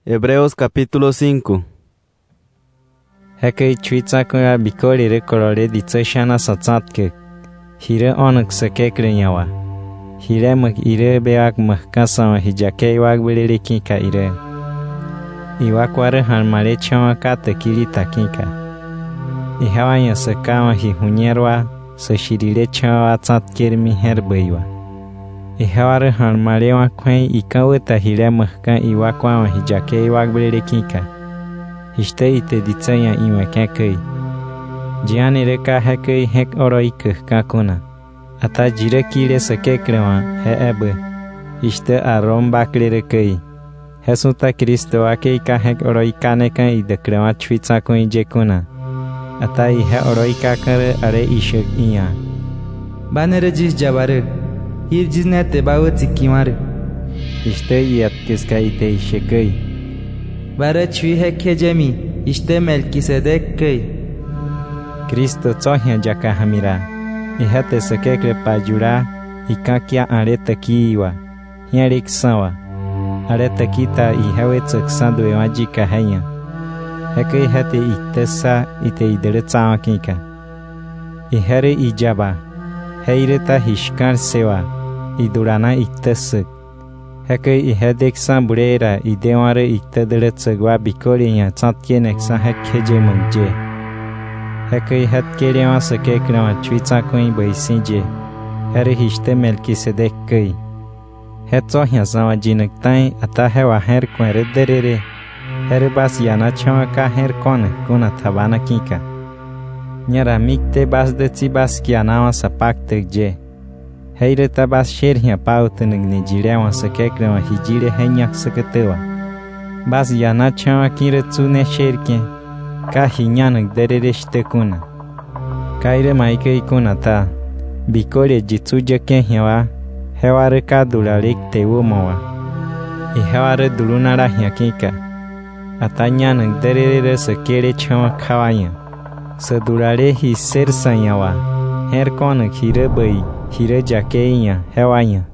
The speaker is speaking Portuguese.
Hebreos capítulo 5. Hekai chuitza kuya bikori re korore ditsoshana satsatke. Hire onak sakekre nyawa. Hire mak ire beak mahkasa hijake wag belele kinka ire. Iwakware halmare chawa kata kili takinka. Ihawanya sakawa hihunyerwa sashirire chawa tsatkermi herbeiwa. Ihaware halmarewa kwen ikaweta hire mahka iwakwa hijake wag belele kinka. Histe ite ditsaya iwa kekai. Jiani reka hekai hek oroike kakuna. Ata jire kile sakekrewa he ebe. Histe arom bakle rekai. Hesuta Kristo ake ka hek oroikane kan idekrewa chwitsa kun ijekuna. Ata ihe oroika kare are ishek iya. Banere jis jabare. Hir jisne te bawe tikimare. Histe iyat kiska ite ishekai. Bare chui hekke jemi, ishte Melkisedek kei. Kristo tsohya jaka hamira. Ihate sakekre pajura, ikakia areta kiwa. Hiarik sawa. Areta kita ihawe tsaksandu ewajika hanya. Heke ihate itesa ite idere tsawa kinka. Ihere ijaba. Heireta hishkar sewa. Idurana itesek. Heke ihedek san burera ideware itedere tsegwa bikorinya tsatkenek san hekkeje mungje. Heke ihet kerewa sakekrewa chwitsa kuin baisinje. Here hishte Melkisedek kei. Hetso hyasawa jinek tain ata hewa her kwere derere. Here bas yana chawa ka her kone kuna tabana kinka. Nyara mikte bas de tsi bas kianawa sapak tekje. Heire tabas sherhia pautenig ni jirewa sakekrewa hijire henyak saketewa. Bas yana chawa kire tsune sherke. Ka hinyanak derereshte kuna. Kaire maike ikuna ta. Bikore jitsuja kenhewa. Heware ka dulalek tewo mawa. Iheware dulunara hiakika. Atanyanak derere sakere chawa kawanya. Sadulare hi sersanyawa. Her konak hire bai. Hire jakeinya hewanya.